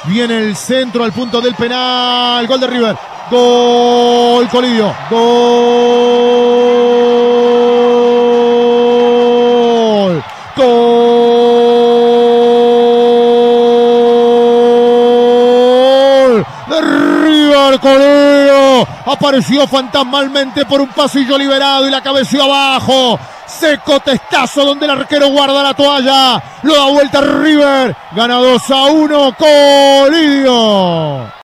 Viene el centro al punto del penal. Gol de River. Gol Colidio. Gol. Gol de River. Colidio apareció fantasmalmente por un pasillo liberado y la cabeció abajo. Seco testazo donde el arquero guarda la toalla. Lo da vuelta River. Gana 2-1 Colidio.